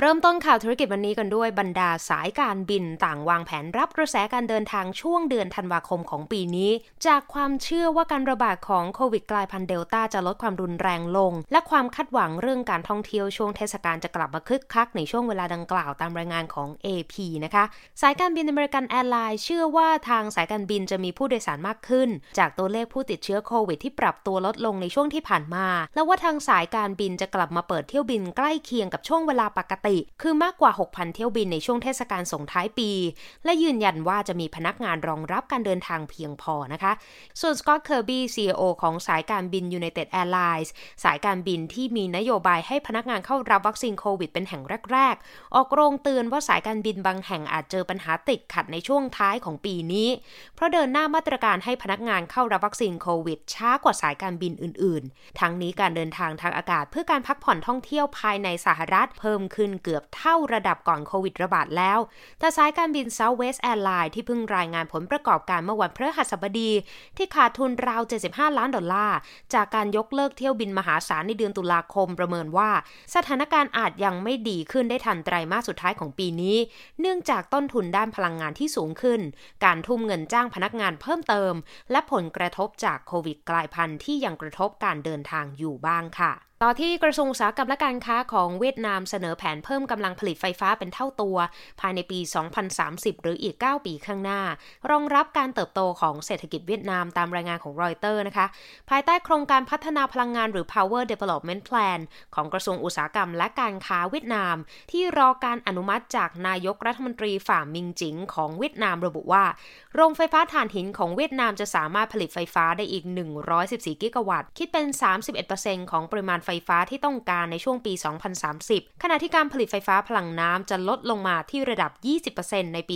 ริ่มต้นข่าวธุรกิจวันนี้กันด้วยบรรดาสายการบินต่างวางแผนรับกระแสการเดินทางช่วงเดือนธันวาคมของปีนี้จากความเชื่อว่าการระบาดของโควิดกลายพันธุ์เดลต้าจะลดความรุนแรงลงและความคาดหวังเรื่องการท่องเที่ยวช่วงเทศกาลจะกลับมาคึกคักในช่วงเวลาดังกล่าวตามรายงานของ AP นะคะสายการบินอเมริกันแอร์ไลน์เชื่อว่าทางสายการบินจะมีผู้โดยสารมากขึ้นจากตัวเลขผู้ติดเชื้อโควิดที่ปรับตัวลดลงในช่วงที่ผ่านมาและว่าทางสายการบินจะกลับมาเปิดเที่ยวบินใกล้เคียงกับช่วงเวลาปกติคือมากกว่า 6,000 เที่ยวบินในช่วงเทศกาลส่งท้ายปีและยืนยันว่าจะมีพนักงานรองรับการเดินทางเพียงพอนะคะส่วนสก็อตต์ เคอร์บี้ CEO ของสายการบิน United Airlines สายการบินที่มีนโยบายให้พนักงานเข้ารับวัคซีนโควิดเป็นแห่งแรกๆออกโรงเตือนว่าสายการบินบางแห่งอาจเจอปัญหาติดขัดในช่วงท้ายของปีนี้เพราะเดินหน้ามาตรการให้พนักงานเข้ารับวัคซีนโควิดช้ากว่าสายการบินอื่นๆทั้งนี้การเดินทางทางอากาศเพื่อการพักผ่อนท่องเที่ยวภายในสหรัฐเพิ่มขึ้นเกือบเท่าระดับก่อนโควิดระบาดแล้วแต่สายการบิน Southwest Airlines ที่เพิ่งรายงานผลประกอบการเมื่อวันพฤหัสบดีที่ขาดทุนราว$75 ล้านจากการยกเลิกเที่ยวบินมหาศาลในเดือนตุลาคมประเมินว่าสถานการณ์อาจยังไม่ดีขึ้นได้ทันไตรมาสสุดท้ายของปีนี้เนื่องจากต้นทุนด้านพลังงานที่สูงขึ้นการทุ่มเงินจ้างพนักงานเพิ่มเติมและผลกระทบจากโควิดกลายพันธุ์ที่ยังกระทบการเดินทางอยู่บ้างค่ะต่อที่กระทรวงอุตสาหกรรมและการค้าของเวียดนามเสนอแผนเพิ่มกำลังผลิตไฟฟ้าเป็นเท่าตัวภายในปี 2030 หรืออีก 9 ปีข้างหน้ารองรับการเติบโตของเศรษฐกิจเวียดนามตามรายงานของรอยเตอร์นะคะภายใต้โครงการพัฒนาพลังงานหรือ Power Development Plan ของกระทรวงอุตสาหกรรมและการค้าเวียดนามที่รอการอนุมัติจากนายกรัฐมนตรีฝ่ามิงจิงของเวียดนามระบุว่าโรงไฟฟ้าถ่านหินของเวียดนามจะสามารถผลิตไฟฟ้าได้อีก114กิกะวัตต์คิดเป็น 31% ของปริมาณไฟฟ้าที่ต้องการในช่วงปี 2030 ขณะที่การผลิตไฟฟ้าพลังน้ำจะลดลงมาที่ระดับ 20% ในปี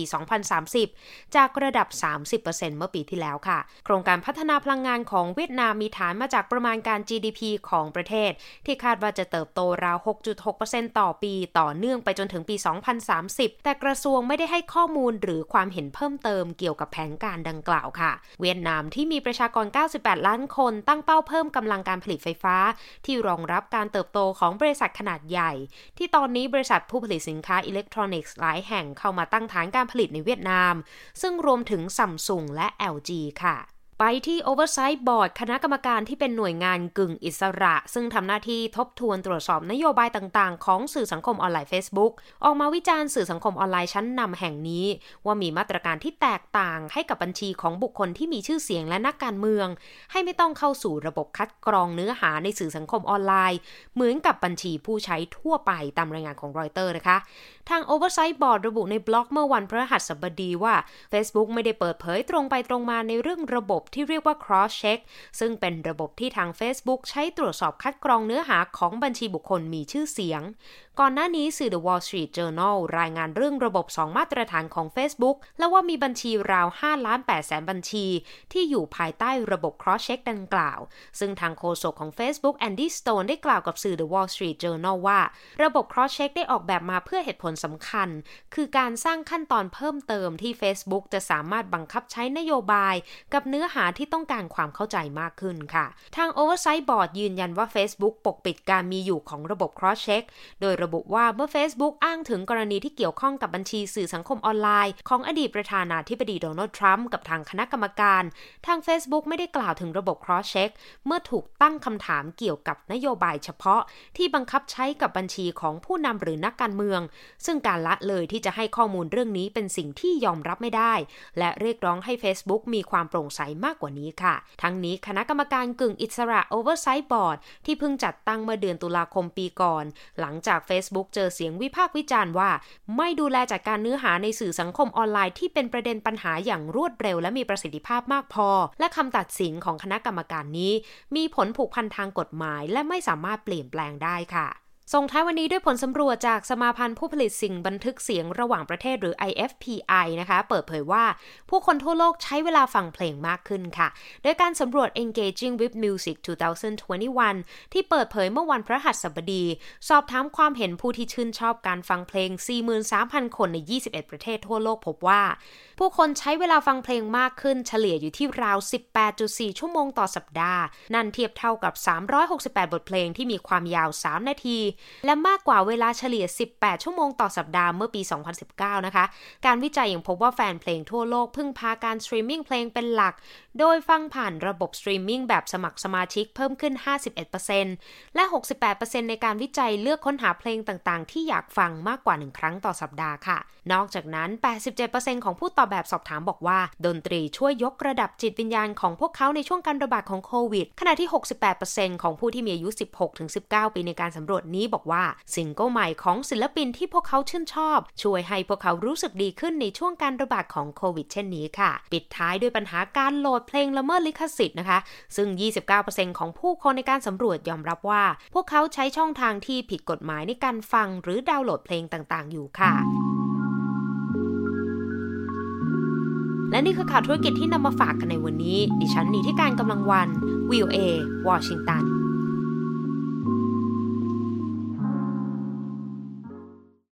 2030 จากระดับ 30% เมื่อปีที่แล้วค่ะโครงการพัฒนาพลังงานของเวียดนามมีฐานมาจากประมาณการ GDP ของประเทศที่คาดว่าจะเติบโตราว 6.6% ต่อปีต่อเนื่องไปจนถึงปี 2030 แต่กระทรวงไม่ได้ให้ข้อมูลหรือความเห็นเพิ่มเติมเกี่ยวกับแผนการดังกล่าวค่ะเวียดนามที่มีประชากร 98 ล้านคนตั้งเป้าเพิ่มกำลังการผลิตไฟฟ้าที่รองรับการเติบโตของบริษัทขนาดใหญ่ที่ตอนนี้บริษัทผู้ผลิตสินค้าอิเล็กทรอนิกส์หลายแห่งเข้ามาตั้งฐานการผลิตในเวียดนามซึ่งรวมถึง Samsung และ LG ค่ะไปที่ Oversight Board คณะกรรมการที่เป็นหน่วยงานกึ่งอิสระซึ่งทำหน้าที่ทบทวนตรวจสอบนโยบายต่างๆของสื่อสังคมออนไลน์ Facebook ออกมาวิจารณ์สื่อสังคมออนไลน์ชั้นนำแห่งนี้ว่ามีมาตรการที่แตกต่างให้กับบัญชีของบุคคลที่มีชื่อเสียงและนักการเมืองให้ไม่ต้องเข้าสู่ระบบคัดกรองเนื้อหาในสื่อสังคมออนไลน์เหมือนกับบัญชีผู้ใช้ทั่วไปตามรายงานของรอยเตอร์นะคะทาง Oversight Board ระบุในบล็อกเมื่อวันพฤหัสบดีว่า Facebook ไม่ได้เปิดเผยตรงไปตรงมาในเรื่องระบบที่เรียกว่า Cross Check ซึ่งเป็นระบบที่ทาง Facebook ใช้ตรวจสอบคัดกรองเนื้อหาของบัญชีบุคคลมีชื่อเสียงก่อนหน้านี้สื่อ The Wall Street Journal รายงานเรื่องระบบ2มาตรฐานของ Facebook และว่ามีบัญชีราว 5,800,000 บัญชีที่อยู่ภายใต้ระบบ Cross Check ดังกล่าวซึ่งทางโฆษกของ Facebook Andy Stone ได้กล่าวกับสื่อ The Wall Street Journal ว่าระบบ Cross Check ได้ออกแบบมาเพื่อเหตุผลสำคัญคือการสร้างขั้นตอนเพิ่มเติมที่ Facebook จะสามารถบังคับใช้นโยบายกับเนื้อหาที่ต้องการความเข้าใจมากขึ้นค่ะทาง Oversight Board ยืนยันว่า Facebook ปกปิดการมีอยู่ของระบบ Cross Check โดยระบุว่าเมื่อ Facebook อ้างถึงกรณีที่เกี่ยวข้องกับบัญชีสื่อสังคมออนไลน์ของอดีตประธานาธิบดีโดนัลด์ทรัมป์กับทางคณะกรรมการทาง Facebook ไม่ได้กล่าวถึงระบบ Cross Check เมื่อถูกตั้งคำถามเกี่ยวกับนโยบายเฉพาะที่บังคับใช้กับบัญชีของผู้นำหรือนักการเมืองซึ่งการละเลยที่จะให้ข้อมูลเรื่องนี้เป็นสิ่งที่ยอมรับไม่ได้และเรียกร้องให้ Facebook มีความโปร่งใสมากกว่านี้ค่ะทั้งนี้คณะกรรมการกึ่งอิสระ Oversight Board ที่เพิ่งจัดตั้งเมื่อเดือนตุลาคมปีก่อนหลังจาก Facebook เจอเสียงวิพากษ์วิจารณ์ว่าไม่ดูแลจัดการเนื้อหาในสื่อสังคมออนไลน์ที่เป็นประเด็นปัญหาอย่างรวดเร็วและมีประสิทธิภาพมากพอและคำตัดสินของคณะกรรมการนี้มีผลผูกพันทางกฎหมายและไม่สามารถเปลี่ยนแปลงได้ค่ะส่งท้ายวันนี้ด้วยผลสำรวจจากสมาพันธ์ผู้ผลิตสิ่งบันทึกเสียงระหว่างประเทศหรือ IFPI นะคะเปิดเผยว่าผู้คนทั่วโลกใช้เวลาฟังเพลงมากขึ้นค่ะโดยการสำรวจ Engaging with Music 2021 ที่เปิดเผยเมื่อวันพฤหัสบดีสอบถามความเห็นผู้ที่ชื่นชอบการฟังเพลง 43,000 คนใน 21 ประเทศทั่วโลกพบว่าผู้คนใช้เวลาฟังเพลงมากขึ้นเฉลี่ยอยู่ที่ราว 18.4 ชั่วโมงต่อสัปดาห์นั่นเทียบเท่ากับ368บทเพลงที่มีความยาว3นาทีและมากกว่าเวลาเฉลี่ย18ชั่วโมงต่อสัปดาห์เมื่อปี2019นะคะการวิจัยยังพบว่าแฟนเพลงทั่วโลกพึ่งพาการสตรีมมิ่งเพลงเป็นหลักโดยฟังผ่านระบบสตรีมมิ่งแบบสมัครสมาชิกเพิ่มขึ้น 51% และ 68% ในการวิจัยเลือกค้นหาเพลงต่างๆที่อยากฟังมากกว่า1ครั้งต่อสัปดาห์ค่ะนอกจากนั้น 87% ของผู้ตอบแบบสอบถามบอกว่าดนตรีช่วยยกระดับจิตวิญญาณของพวกเขาในช่วงการระบาดของโควิดขณะที่ 68% ของผู้ที่มีอายุ 16-19 ปีในการสำรวจนี้บอกว่าซิงเกิลใหม่ของศิลปินที่พวกเขาชื่นชอบช่วยให้พวกเขารู้สึกดีขึ้นในช่วงการระบาดของโควิดเช่นนี้ค่ะปิดท้ายด้วยปัญหาการโหลดเพลงละเมิดลิขสิทธิ์นะคะซึ่ง 29% ของผู้คนในการสำรวจยอมรับว่าพวกเขาใช้ช่องทางที่ผิดกฎหมายในการฟังหรือดาวน์โหลดเพลงต่างๆอยู่ค่ะและนี่คือข่าวธุรกิจที่นำมาฝากกันในวันนี้ดิฉันนีที่การกำลังวัน VOA วอชิงตัน